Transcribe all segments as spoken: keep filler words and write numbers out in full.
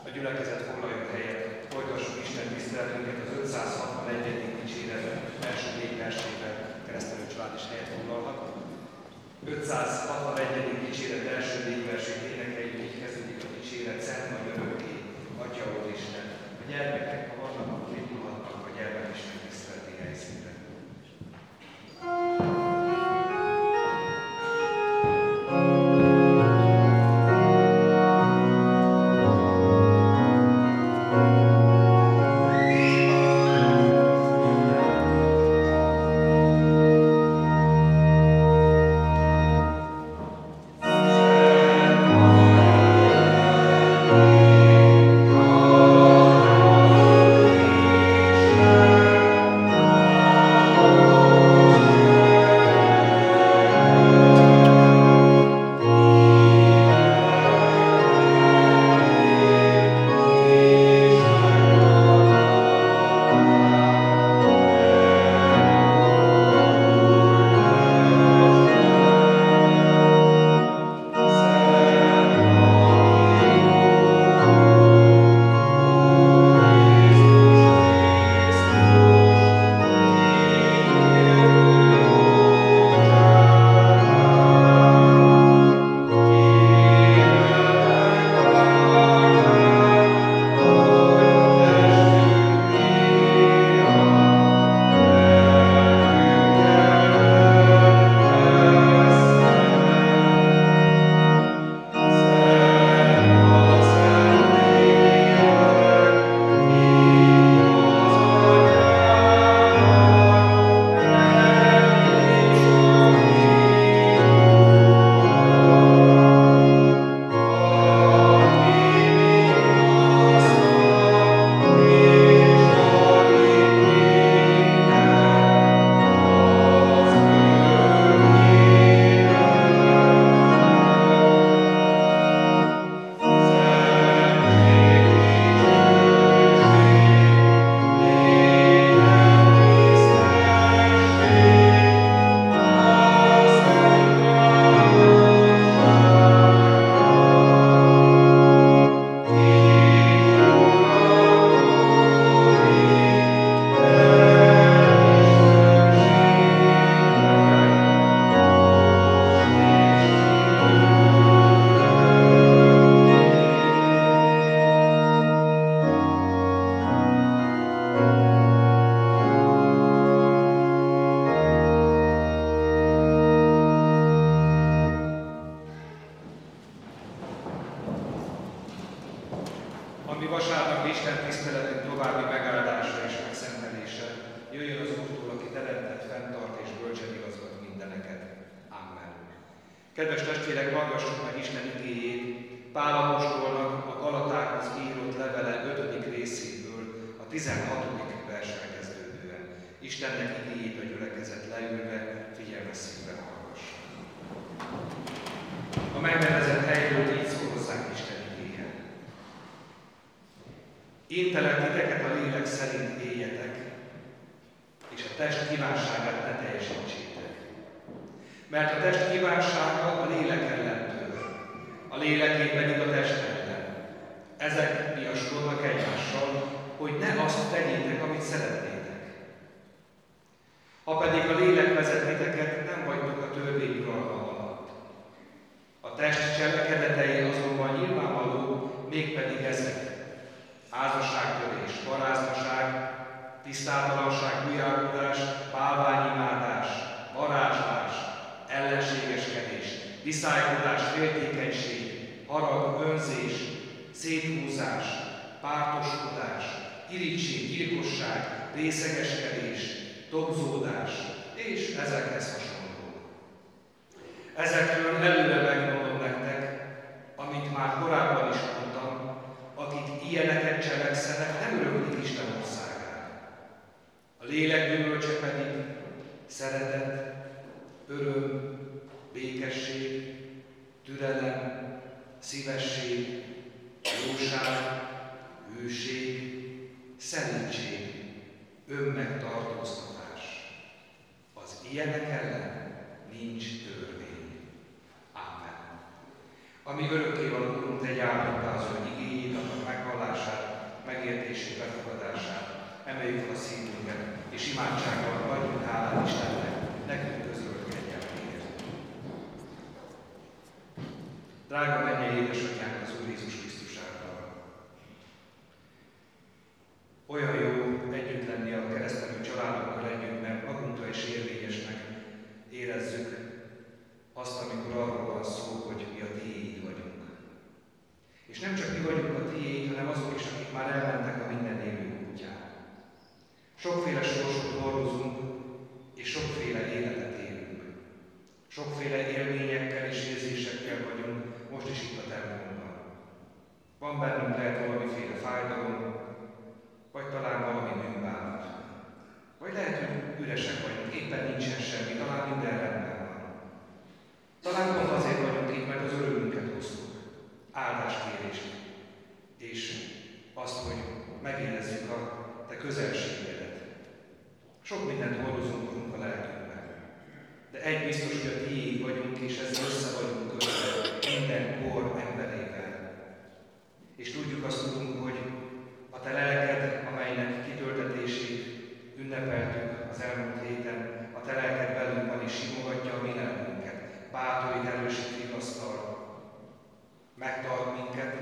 A gyülekezet foglaljon helyet, folytassuk Isten tiszteletünket az ötszázhatvanegyedik dicséret első négy versével. Keresztelő család is helyet foglalhat. ötszázhatvanegyedik dicséret első négy versét énekeljük, így kezdődik a dicséret: Szent vagy örökké, Atya Úristen. A gyermekek, ha vannak, akkor indulhatnak a gyermekisten tiszteleti helyszínre. Ami vasárnapi Isten tiszteletünk további megáldása és megszentelése, jöjjön az Úrtól, aki teremtett, fenntart és bölcsen igazgat mindeneket. Amen. Kedves testvérek, hallgassuk meg Isten igéjét Pál apostolnak a Galatákhoz írott levele ötödik részéből, a tizenhatodik verssel kezdődően. Istennek igéjét a gyülekezet leülve, figyelmes szívvel hallgassa. A megnevezett helyről így szól hozzánk Isten igéje. Intelek titeket a lélek szerint éljetek, és a test kívánságát ne teljesítsétek. Mert a test kívánsága a lélek ellen tör, a léleké pedig a test ellen. Ezek viaskodnak egymással, hogy ne azt tegyétek, amit szeretnétek. Ha pedig a lélek vezet titeket, nem vagytok a törvény uralma alatt. A test cselekedetei azonban nyilvánvaló, mégpedig ezek: házasságtörés, paráznaság, tisztátalanság, bujálkodás, bálványimádás, varázslás, ellenségeskedés, viszálykodás, féltékenység, harag, önzés, széthúzás, pártoskodás, irigység, gyilkosság, részegeskedés, tobzódás és ezekhez hasonlók. Ezekről előre megmondom nektek, amit már korábban is mondtam: akik ilyeneket cselekszenek, nem öröklik Isten országát. A lélek gyümölcse pedig szeretet, öröm, békesség, türelem, szívesség, jóság, hűség, szentség, önmegtartóztatás. Az ilyenek ellen nincs törvény. Amen. Ami örökkévaló Urunk, te gyártottál az ő igéjét, annak meghallására, megértését, befogadását. Emeljük fel a szívünket, és imádsággal adjunk hálát Istennek, nekünk közölt kegyelméért. Drága mennyei édesatyánk az Úr Jézus Krisztus által! Olyan jó együtt lenni a keresztelő családokkal együtt, mert magunkra is érvényesnek érezzük azt, amikor arról van szó, hogy mi a tiéd vagyunk. És nem csak mi vagyunk a tiéd, hanem azok is, akik már elmentek a minden élő útján. Sokféle sorsot hordozunk, és sokféle életet élünk. Sokféle élményekkel és érzésekkel vagyunk most is itt a templomban. Van bennünk lehet valamiféle fájdalom, vagy talán valami bűnbánat. Vagy lehet, hogy üresek vagyunk, éppen nincsen semmi, talán minden rendben van. Talán pont azért vagyunk itt, mert az örömünket hoztuk, áldáskérést, és azt, hogy megérezzük a te közelségedet. Sok mindent hordozunk magunk a lelkünkben. De egy biztos, hogy a tiéd vagyunk, és ezzel össze vagyunk kötve minden kor emberével. És tudjuk azt tudunk, hogy a te lelked, amelynek kitöltetését ünnepeltük az elmúlt héten, a te lelked belünk van és simogatja a mi lelkünket, bátorít, erősít, vigasztal, megtart minket,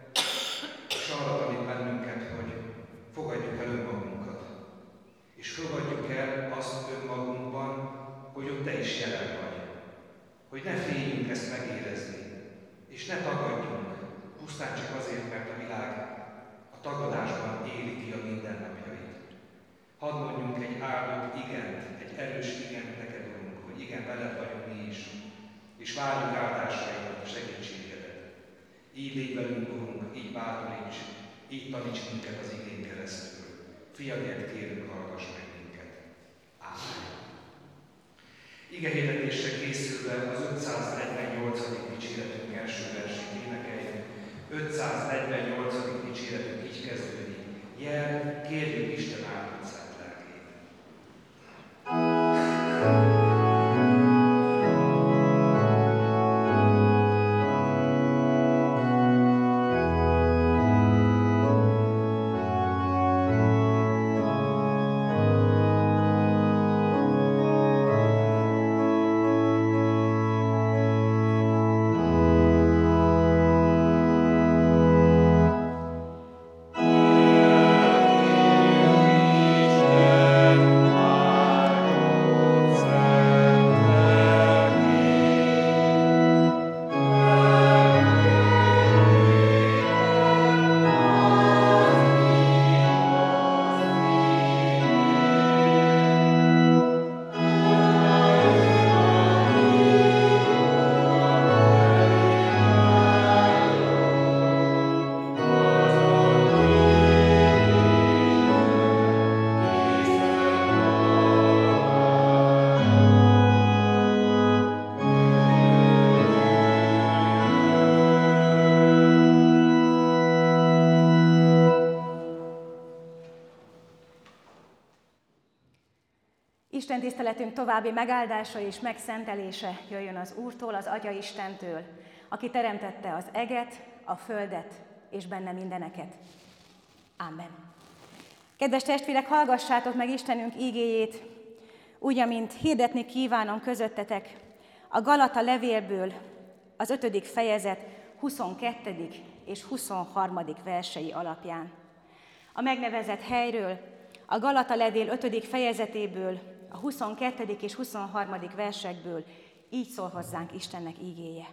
és arra tanít bennünket, hogy fogadjuk el önmagunkat. És fogadjuk el azt önmagunkban, hogy ott te is jelen vagy. Hogy ne féljünk ezt megérezni, és ne tagadjunk, pusztán csak azért, mert a világ a tagadásban éli ki a mindennapjait. Hadd mondjunk egy áldott igent, egy erős igent neked, Urunk, hogy igen, veled vagyunk mi is, és várjuk áldásaidat, a segítségedet. Így légy velünk, Urunk, így bátoríts, így taníts minket az igén keresztül. Fiadért kérünk, hallgass meg minket. Ámen. Ige hirdetésre készülve az ötszáznegyvennyolcadik dicséretünk első versét énekeljük. ötszáznegyvennyolcadik dicséretünk így kezdődik. Jel, kérjük Isten áldott szent lelkét. Isten tiszteletünk további megáldása és megszentelése jöjjön az Úrtól, az Atya Istentől, aki teremtette az eget, a földet és benne mindeneket. Amen. Kedves testvérek, hallgassátok meg Istenünk ígéjét, úgy, amint hirdetni kívánom közöttetek a Galata levélből az ötödik fejezet huszonkettedik és huszonharmadik versei alapján. A megnevezett helyről, a Galata levél ötödik fejezetéből, a huszonkettedik és huszonharmadik versekből így szól hozzánk Istennek ígéje.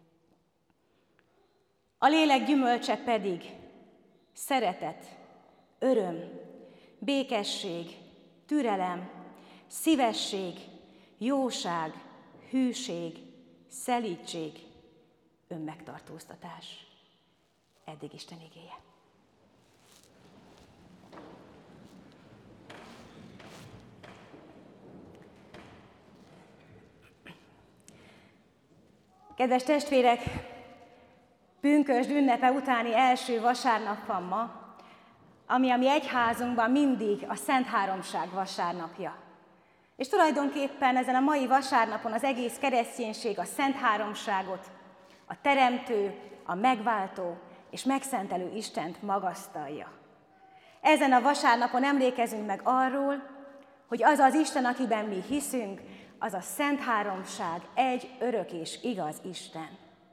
A lélek gyümölcse pedig szeretet, öröm, békesség, türelem, szívesség, jóság, hűség, szelídség, önmegtartóztatás. Eddig Isten igéje. Kedves testvérek, pünkösd ünnepe utáni első vasárnap van ma, ami a mi egyházunkban mindig a Szent Háromság vasárnapja. És tulajdonképpen ezen a mai vasárnapon az egész kereszténység a Szent Háromságot, a Teremtő, a Megváltó és Megszentelő Istent magasztalja. Ezen a vasárnapon emlékezünk meg arról, hogy az az Isten, akiben mi hiszünk, az a Szent Háromság, egy örök és igaz Isten.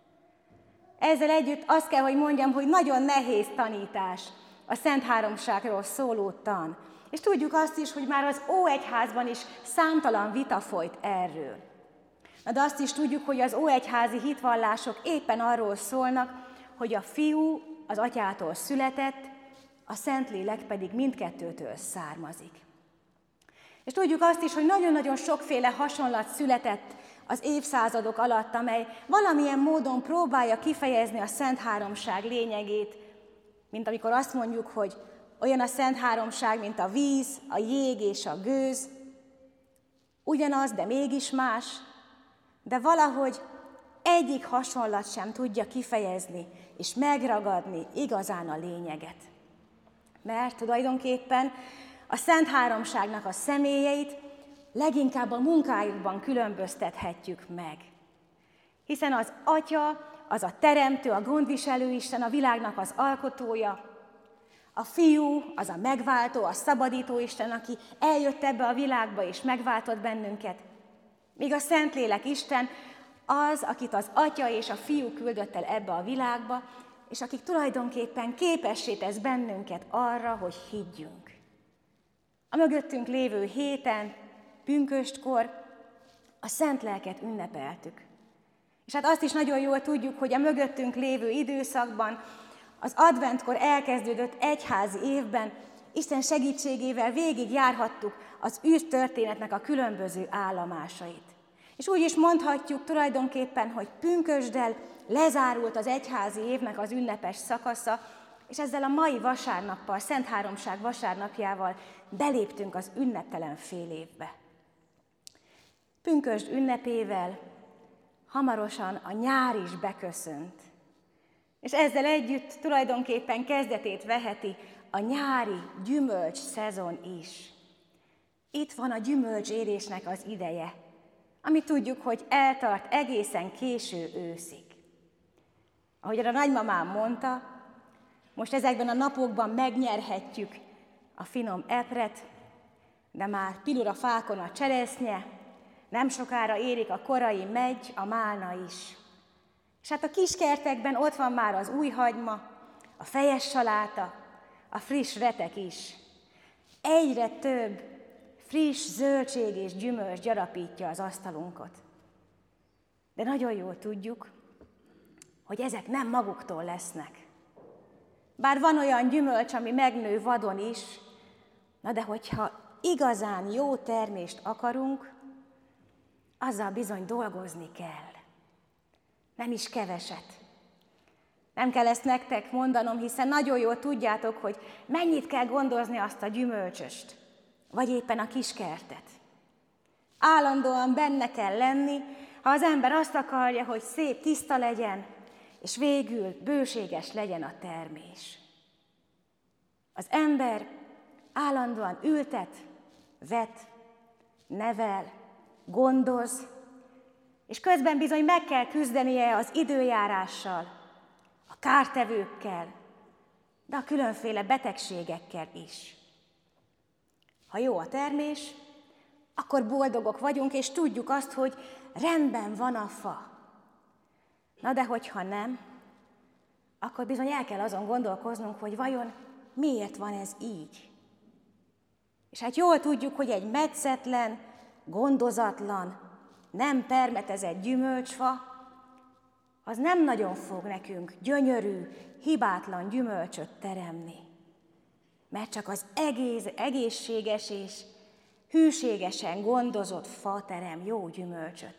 Ezzel együtt azt kell, hogy mondjam, hogy nagyon nehéz tanítás a Szent Háromságról szóló tan. És tudjuk azt is, hogy már az Óegyházban is számtalan vita folyt erről. De azt is tudjuk, hogy az óegyházi hitvallások éppen arról szólnak, hogy a fiú az atyától született, a Szentlélek pedig mindkettőtől származik. És tudjuk azt is, hogy nagyon-nagyon sokféle hasonlat született az évszázadok alatt, amely valamilyen módon próbálja kifejezni a Szent Háromság lényegét, mint amikor azt mondjuk, hogy olyan a Szent Háromság, mint a víz, a jég és a gőz, ugyanaz, de mégis más, de valahogy egyik hasonlat sem tudja kifejezni és megragadni igazán a lényeget. Mert tulajdonképpen a Szent Háromságnak a személyeit leginkább a munkájukban különböztethetjük meg. Hiszen az Atya, az a Teremtő, a gondviselő Isten, a világnak az alkotója, a Fiú, az a megváltó, a szabadító Isten, aki eljött ebbe a világba és megváltott bennünket. Míg a Szentlélek Isten az, akit az Atya és a Fiú küldött el ebbe a világba, és akik tulajdonképpen képessé tesz bennünket arra, hogy higgyünk. A mögöttünk lévő héten, pünköstkor a Szent Lelket ünnepeltük. És hát azt is nagyon jól tudjuk, hogy a mögöttünk lévő időszakban, az adventkor elkezdődött egyházi évben Isten segítségével végig járhattuk az űrtörténetnek a különböző állomásait. És úgy is mondhatjuk tulajdonképpen, hogy pünkösddel lezárult az egyházi évnek az ünnepes szakasza, és ezzel a mai vasárnappal, Szent Háromság vasárnapjával beléptünk az ünneptelen fél évbe. Pünkösd ünnepével hamarosan a nyár is beköszönt, és ezzel együtt tulajdonképpen kezdetét veheti a nyári gyümölcs szezon is. Itt van a gyümölcsérésnek az ideje, ami tudjuk, hogy eltart egészen késő őszig. Ahogy a nagymamám mondta, most ezekben a napokban megnyerhetjük a finom epret, de már pilul a fákon a cseresznye, nem sokára érik a korai megy, a málna is. És hát a kiskertekben ott van már az új hagyma, a fejes saláta, a friss retek is. Egyre több friss zöldség és gyümölcs gyarapítja az asztalunkat. De nagyon jól tudjuk, hogy ezek nem maguktól lesznek. Bár van olyan gyümölcs, ami megnő vadon is, na de hogyha igazán jó termést akarunk, azzal bizony dolgozni kell. Nem is keveset. Nem kell ezt nektek mondanom, hiszen nagyon jól tudjátok, hogy mennyit kell gondozni azt a gyümölcsöst, vagy éppen a kiskertet. Állandóan benne kell lenni, ha az ember azt akarja, hogy szép, tiszta legyen, és végül bőséges legyen a termés. Az ember állandóan ültet, vet, nevel, gondoz, és közben bizony meg kell küzdenie az időjárással, a kártevőkkel, de a különféle betegségekkel is. Ha jó a termés, akkor boldogok vagyunk, és tudjuk azt, hogy rendben van a fa. Na de hogyha nem, akkor bizony el kell azon gondolkoznunk, hogy vajon miért van ez így. És hát jól tudjuk, hogy egy metszetlen, gondozatlan, nem permetezett gyümölcsfa, az nem nagyon fog nekünk gyönyörű, hibátlan gyümölcsöt teremni. Mert csak az egész, egészséges és hűségesen gondozott fa terem jó gyümölcsöt.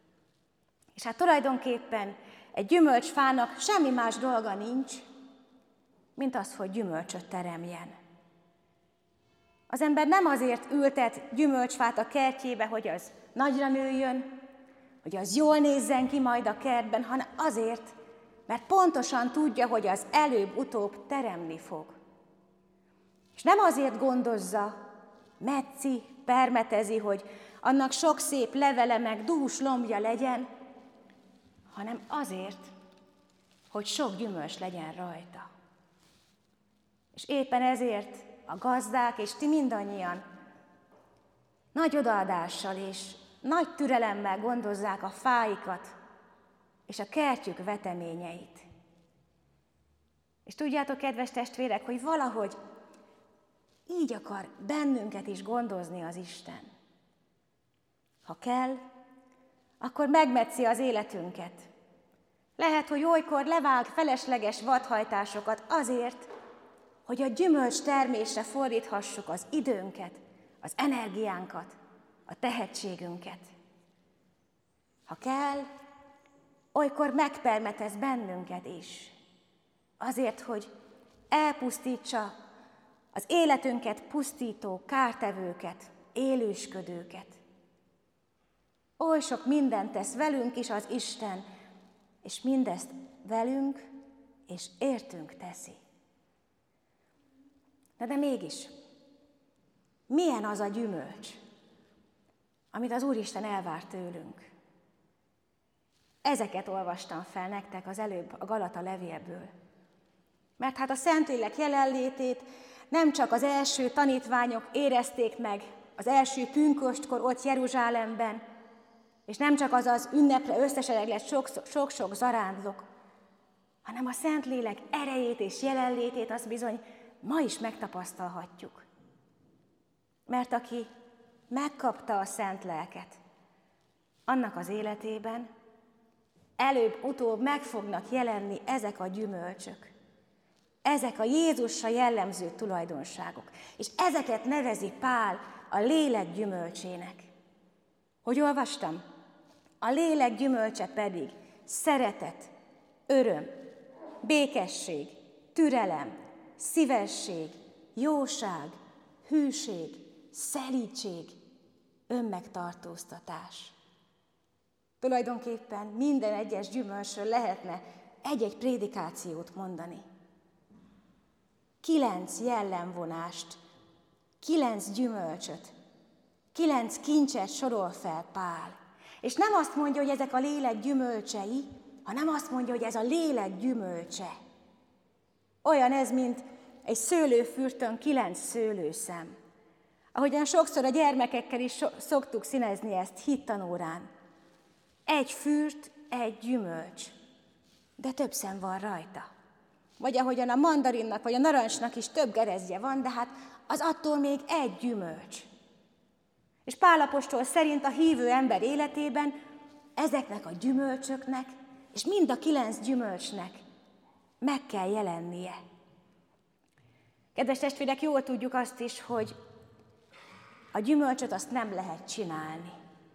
És hát tulajdonképpen egy gyümölcsfának semmi más dolga nincs, mint az, hogy gyümölcsöt teremjen. Az ember nem azért ültet gyümölcsfát a kertjébe, hogy az nagyra nőjön, hogy az jól nézzen ki majd a kertben, hanem azért, mert pontosan tudja, hogy az előbb-utóbb teremni fog. És nem azért gondozza, metszi, permetezi, hogy annak sok szép levele meg dús lombja legyen, hanem azért, hogy sok gyümölcs legyen rajta. És éppen ezért a gazdák és ti mindannyian nagy odaadással és nagy türelemmel gondozzák a fáikat és a kertjük veteményeit. És tudjátok, kedves testvérek, hogy valahogy így akar bennünket is gondozni az Isten. Ha kell, akkor megmetszi az életünket. Lehet, hogy olykor levág felesleges vadhajtásokat azért, hogy a gyümölcs termésre fordíthassuk az időnket, az energiánkat, a tehetségünket. Ha kell, olykor megpermetez bennünket is, azért, hogy elpusztítsa az életünket pusztító kártevőket, élősködőket. Oly sok mindent tesz velünk is az Isten, és mindezt velünk és értünk teszi. De, de mégis, milyen az a gyümölcs, amit az Úristen elvár tőlünk? Ezeket olvastam fel nektek az előbb a Galata levélből. Mert hát a Szentlélek jelenlétét nem csak az első tanítványok érezték meg az első pünköstkor ott Jeruzsálemben, és nem csak az az ünnepre összesereglett sok-sok zarándok, hanem a Szentlélek erejét és jelenlétét azt bizony ma is megtapasztalhatjuk. Mert aki megkapta a Szent Lelket, annak az életében előbb-utóbb meg fognak jelenni ezek a gyümölcsök. Ezek a Jézusra jellemző tulajdonságok. És ezeket nevezi Pál a lélek gyümölcsének. Hogy olvastam? A lélek gyümölcse pedig szeretet, öröm, békesség, türelem, szívesség, jóság, hűség, szelídség, önmegtartóztatás. Tulajdonképpen minden egyes gyümölcsről lehetne egy-egy prédikációt mondani. Kilenc jellemvonást, kilenc gyümölcsöt, kilenc kincset sorol fel Pál. És nem azt mondja, hogy ezek a lélek gyümölcsei, hanem azt mondja, hogy ez a lélek gyümölcse. Olyan ez, mint egy szőlőfürtön kilenc szőlőszem. Ahogyan sokszor a gyermekekkel is so- szoktuk színezni ezt hittanórán. Egy fürt, egy gyümölcs, de több szem van rajta. Vagy ahogyan a mandarinnak vagy a narancsnak is több gerezje van, de hát az attól még egy gyümölcs. És Pál apostol szerint a hívő ember életében ezeknek a gyümölcsöknek, és mind a kilenc gyümölcsnek meg kell jelennie. Kedves testvérek, jól tudjuk azt is, hogy a gyümölcsöt azt nem lehet csinálni.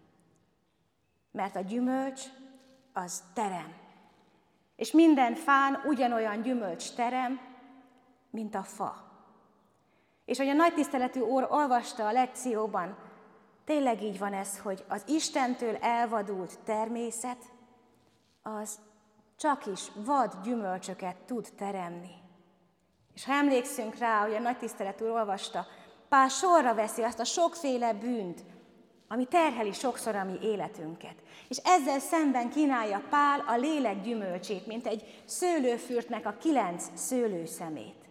Mert a gyümölcs az terem. És minden fán ugyanolyan gyümölcs terem, mint a fa. És hogy a nagy tiszteletű úr olvasta a lekcióban, tényleg így van ez, hogy az Istentől elvadult természet, az csak is vad gyümölcsöket tud teremni. És ha emlékszünk rá, hogy a nagy tiszteletű úr olvasta, Pál sorra veszi azt a sokféle bűnt, ami terheli sokszor a mi életünket. És ezzel szemben kínálja Pál a lélek gyümölcsét, mint egy szőlőfürtnek a kilenc szőlőszemét.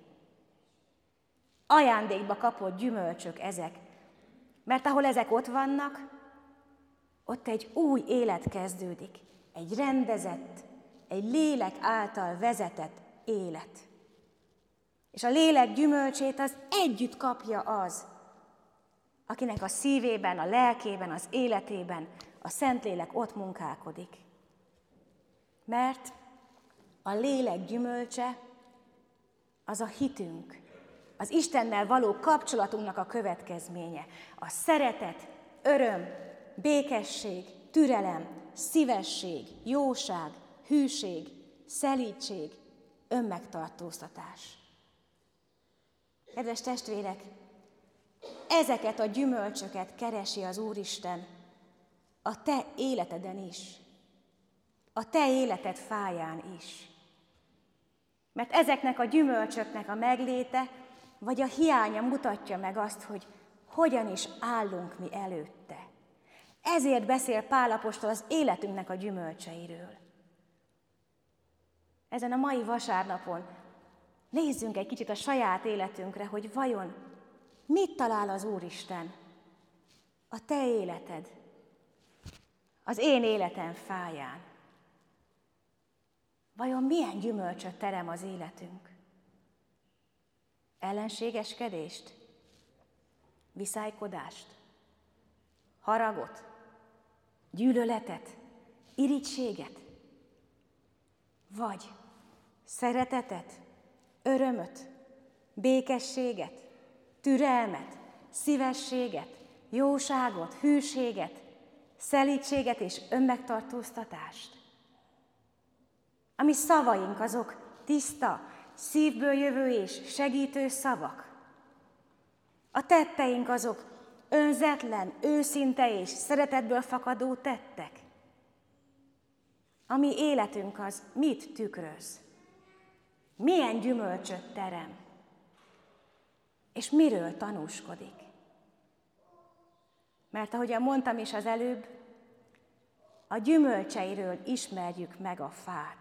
Ajándékba kapott gyümölcsök ezek, mert ahol ezek ott vannak, ott egy új élet kezdődik, egy rendezett, egy lélek által vezetett élet. És a lélek gyümölcsét az együtt kapja az, akinek a szívében, a lelkében, az életében a Szentlélek ott munkálkodik. Mert a lélek gyümölcse az a hitünk, az Istennel való kapcsolatunknak a következménye. A szeretet, öröm, békesség, türelem, szívesség, jóság, hűség, szelídség, önmegtartóztatás. Kedves testvérek, ezeket a gyümölcsöket keresi az Úristen a te életeden is, a te életed fáján is. Mert ezeknek a gyümölcsöknek a megléte, vagy a hiánya mutatja meg azt, hogy hogyan is állunk mi előtte. Ezért beszél Pál apostol az életünknek a gyümölcseiről. Ezen a mai vasárnapon nézzünk egy kicsit a saját életünkre, hogy vajon mit talál az Úristen a te életed, az én életem fáján? Vajon milyen gyümölcsöt terem az életünk? Ellenségeskedést? Viszálykodást? Haragot? Gyűlöletet? Irigységet? Vagy szeretetet? Örömöt? Békességet? Türelmet? Szívességet? Jóságot? Hűséget? Szelídséget és önmegtartóztatást? A mi szavaink azok tiszta, szívből jövő és segítő szavak. A tetteink azok önzetlen, őszinte és szeretetből fakadó tettek. A mi életünk az mit tükröz? Milyen gyümölcsöt terem? És miről tanúskodik? Mert ahogyan mondtam is az előbb, a gyümölcseiről ismerjük meg a fát.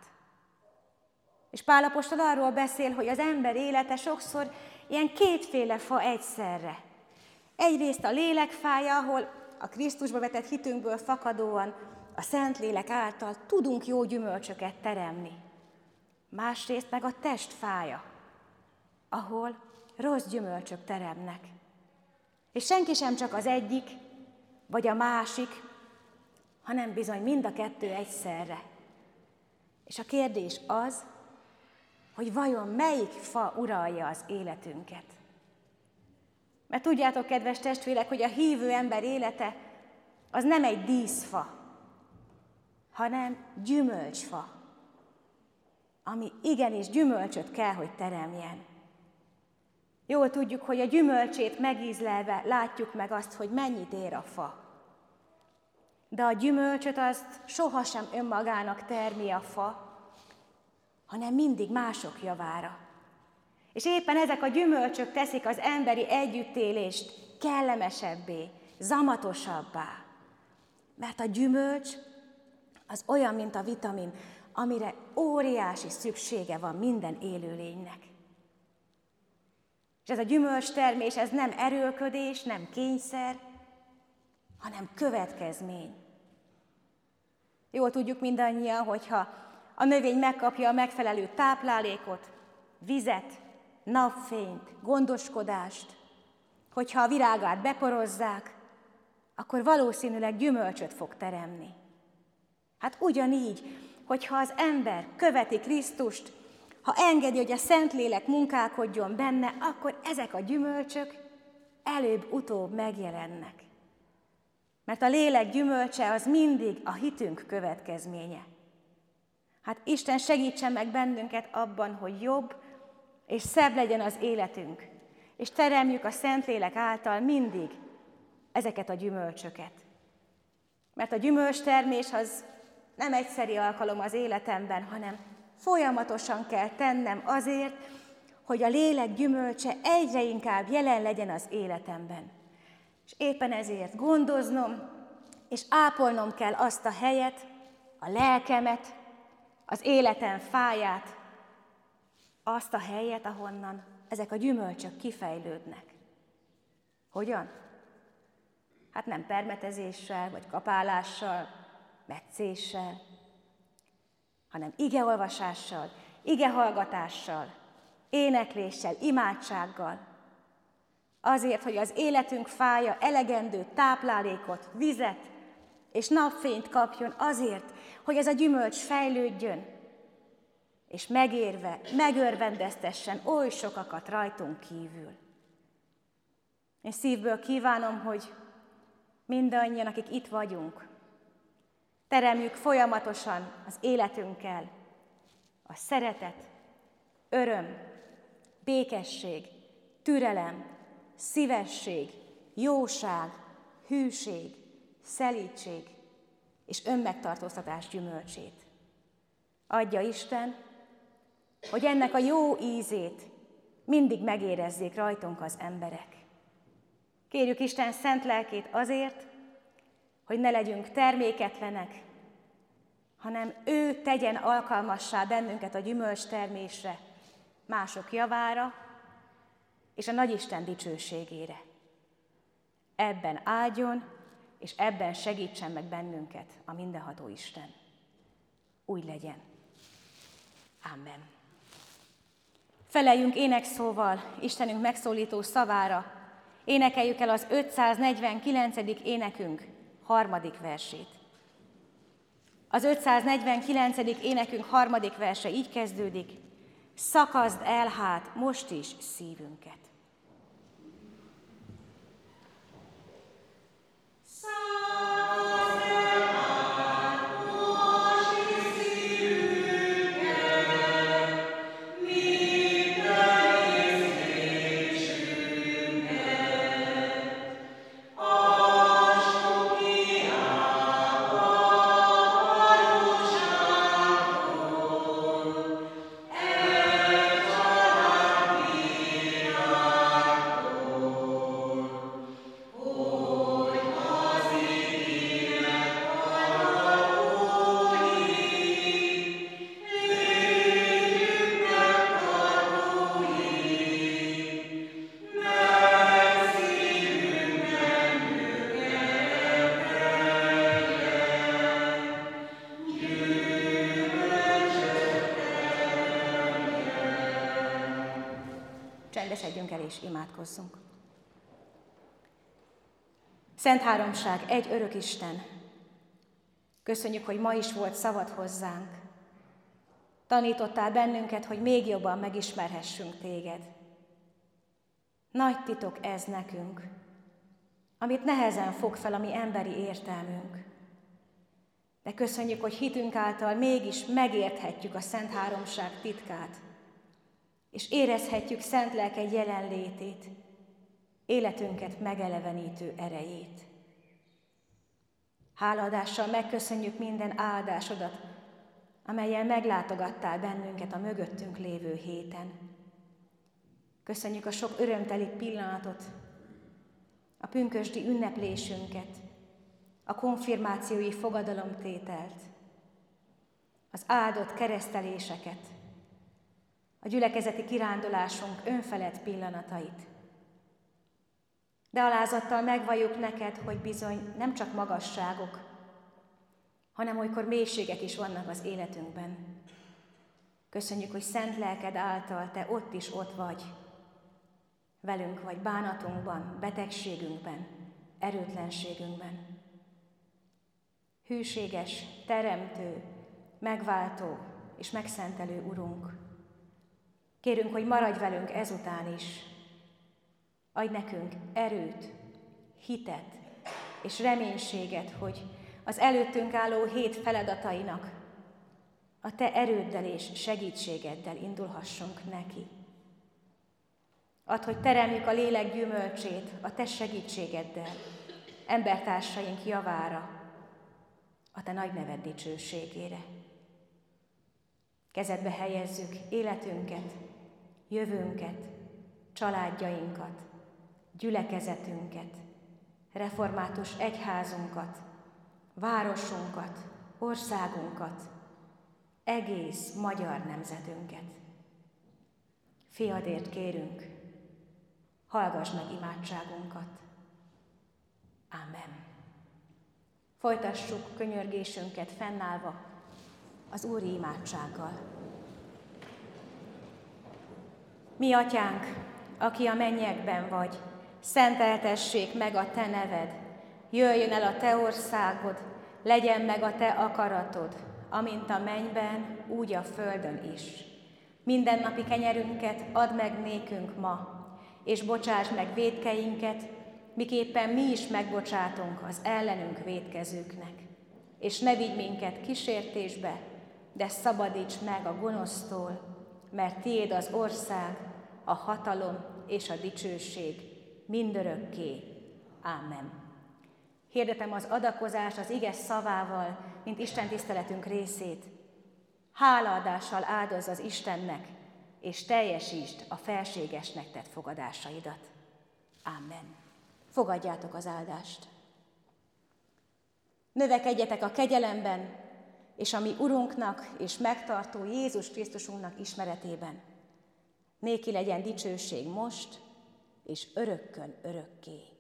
És Pál apostol arról beszél, hogy az ember élete sokszor ilyen kétféle fa egyszerre. Egyrészt a lélekfája, ahol a Krisztusba vetett hitünkből fakadóan a Szentlélek által tudunk jó gyümölcsöket teremni. Másrészt meg a testfája, ahol rossz gyümölcsök teremnek. És senki sem csak az egyik, vagy a másik, hanem bizony mind a kettő egyszerre. És a kérdés az, hogy vajon melyik fa uralja az életünket. Mert tudjátok, kedves testvérek, hogy a hívő ember élete az nem egy díszfa, hanem gyümölcsfa, ami igenis gyümölcsöt kell, hogy teremjen. Jól tudjuk, hogy a gyümölcsét megízlelve látjuk meg azt, hogy mennyit ér a fa. De a gyümölcsöt azt sohasem önmagának termi a fa, hanem mindig mások javára. És éppen ezek a gyümölcsök teszik az emberi együttélést kellemesebbé, zamatosabbá. Mert a gyümölcs az olyan, mint a vitamin, amire óriási szüksége van minden élőlénynek. És ez a gyümölcstermés, ez nem erőlködés, nem kényszer, hanem következmény. Jól tudjuk mindannyian, hogyha a növény megkapja a megfelelő táplálékot, vizet, napfényt, gondoskodást, hogyha a virágát beporozzák, akkor valószínűleg gyümölcsöt fog teremni. Hát ugyanígy, hogyha az ember követi Krisztust, ha engedi, hogy a Szentlélek munkálkodjon benne, akkor ezek a gyümölcsök előbb-utóbb megjelennek. Mert a lélek gyümölcse az mindig a hitünk következménye. Hát Isten segítsen meg bennünket abban, hogy jobb és szebb legyen az életünk, és teremjük a Szentlélek által mindig ezeket a gyümölcsöket. Mert a gyümölcstermés az nem egyszeri alkalom az életemben, hanem folyamatosan kell tennem azért, hogy a lélek gyümölcse egyre inkább jelen legyen az életemben. És éppen ezért gondoznom, és ápolnom kell azt a helyet, a lelkemet, az életem fáját, azt a helyet, ahonnan ezek a gyümölcsök kifejlődnek. Hogyan? Hát nem permetezéssel, vagy kapálással, metszéssel, hanem igeolvasással, igehallgatással, énekléssel, imádsággal. Azért, hogy az életünk fája elegendő táplálékot, vizet és napfényt kapjon, azért, hogy ez a gyümölcs fejlődjön, és megérve, megörvendeztessen oly sokakat rajtunk kívül. Én szívből kívánom, hogy mindannyian, akik itt vagyunk, teremjük folyamatosan az életünkkel a szeretet, öröm, békesség, türelem, szívesség, jóság, hűség, szelídség és önmegtartóztatás gyümölcsét. Adja Isten, hogy ennek a jó ízét mindig megérezzék rajtunk az emberek. Kérjük Isten szent lelkét azért, hogy ne legyünk terméketlenek, hanem ő tegyen alkalmassá bennünket a gyümölcstermésre, mások javára, és a Nagyisten dicsőségére. Ebben áldjon, és ebben segítsen meg bennünket a mindenható Isten. Úgy legyen. Amen. Feleljünk énekszóval Istenünk megszólító szavára, énekeljük el az ötszáznegyvenkilencedik énekünk harmadik versét. Az ötszáznegyvenkilencedik énekünk harmadik verse így kezdődik: szakazd el hát most is szívünket. Csendesedjünk el és imádkozzunk. Szent Háromság, egy örök Isten, köszönjük, hogy ma is volt szavad hozzánk. Tanítottál bennünket, hogy még jobban megismerhessünk téged. Nagy titok ez nekünk, amit nehezen fog fel a mi emberi értelmünk. De köszönjük, hogy hitünk által mégis megérthetjük a Szent Háromság titkát, és érezhetjük szent lelked jelenlétét, életünket megelevenítő erejét. Hálaadással megköszönjük minden áldásodat, amellyel meglátogattál bennünket a mögöttünk lévő héten. Köszönjük a sok örömteli pillanatot, a pünkösdi ünneplésünket, a konfirmációi fogadalomtételt, az áldott kereszteléseket, a gyülekezeti kirándulásunk önfelett pillanatait. De alázattal megvalljuk neked, hogy bizony nem csak magasságok, hanem olykor mélységek is vannak az életünkben. Köszönjük, hogy szent lelked által te ott is ott vagy. Velünk vagy bánatunkban, betegségünkben, erőtlenségünkben. Hűséges, teremtő, megváltó és megszentelő Urunk, kérünk, hogy maradj velünk ezután is. Adj nekünk erőt, hitet és reménységet, hogy az előttünk álló hét feladatainak a te erőddel és segítségeddel indulhassunk neki. Add, hogy teremjük a lélek gyümölcsét a te segítségeddel, embertársaink javára, a te nagy neved dicsőségére. Kezedbe helyezzük életünket, jövőnket, családjainkat, gyülekezetünket, református egyházunkat, városunkat, országunkat, egész magyar nemzetünket. Fiadért kérünk, hallgass meg imádságunkat. Amen. Folytassuk könyörgésünket fennállva az úri imádsággal. Mi atyánk, aki a mennyekben vagy, szenteltessék meg a te neved, jöjjön el a te országod, legyen meg a te akaratod, amint a mennyben, úgy a földön is. Mindennapi kenyerünket add meg nékünk ma, és bocsáss meg vétkeinket, miképpen mi is megbocsátunk az ellenünk vétkezőknek. És ne vigy minket kísértésbe, de szabadíts meg a gonosztól, mert tiéd az ország, a hatalom és a dicsőség mindörökké. Ámen. Hirdetem az adakozást az ige szavával, mint Isten tiszteletünk részét. Hálaadással áldozz az Istennek, és teljesítsd a felségesnek tett fogadásaidat. Amen. Fogadjátok az áldást. Növekedjetek a kegyelemben, és a mi Urunknak és megtartó Jézus Krisztusunknak ismeretében. Néki legyen dicsőség most, és örökkön örökké.